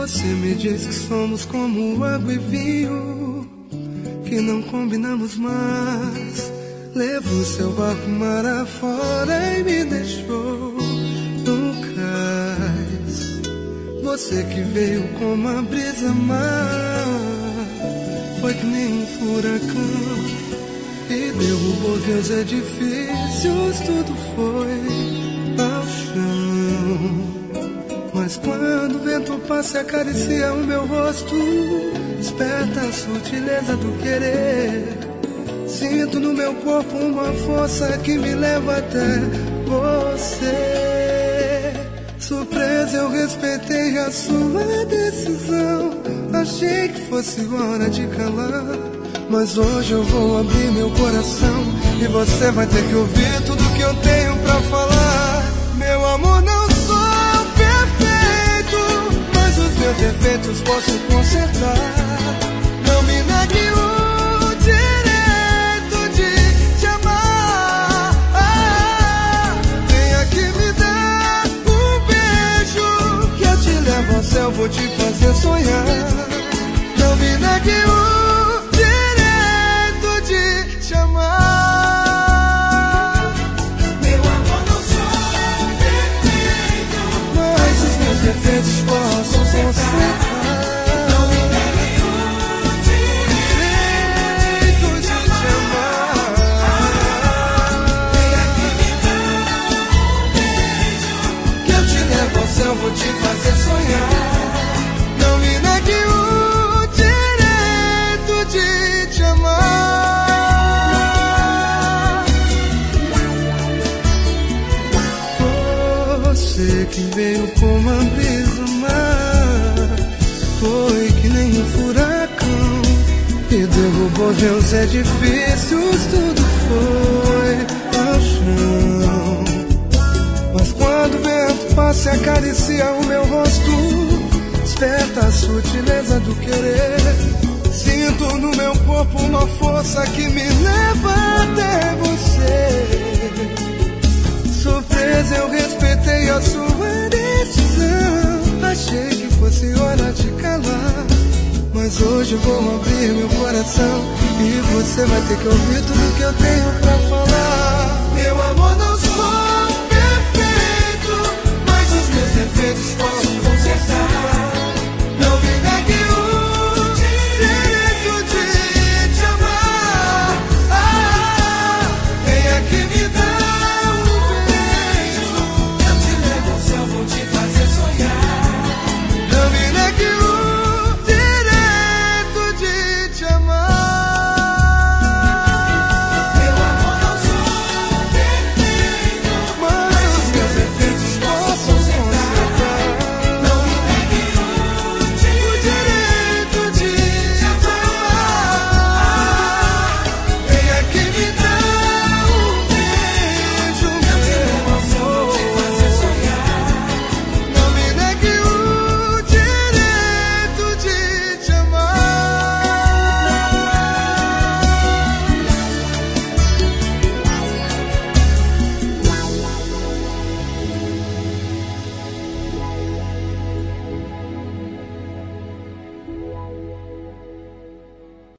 Você me diz que somos como água e vinho, que não combinamos mais. Levou seu barco mar afora e me deixou no cais. Você que veio como a brisa mar, foi que nem um furacão e derrubou meus edifícios, tudo foi ao chão. Mas quando o vento passa e acaricia o meu rosto, desperta a sutileza do querer. Sinto no meu corpo uma força que me leva até você. Surpresa, eu respeitei a sua decisão. Achei que fosse hora de calar, mas hoje eu vou abrir meu coração e você vai ter que ouvir tudo que eu tenho pra falar. Meu amor, não sou perfeito, mas os meus defeitos posso consertar. Não me negue o direito de te amar. Vem aqui me dar um beijo, que eu te levo ao céu, vou te fazer sonhar. Não me negue o direito de te amar. Defeitos possam consertar. Não me negue o direito de te amar. Vem aqui me dar um beijo, que eu te levo ao céu, vou te fazer sonhar. Não me negue o direito de te amar. Você que veio como a brisa mar, foi que nem um furacão e derrubou meus edifícios, tudo foi ao chão. Mas quando o vento passa e acaricia o meu rosto, desperta a sutileza do querer. Sinto no meu corpo uma força que me leva até você. Surpresa, eu respeitei a sua decisão. Achei que fosse hora de calar, mas hoje vou abrir meu coração e você vai ter que ouvir tudo que eu tenho pra falar. Meu amor, não sou perfeito, mas os meus defeitos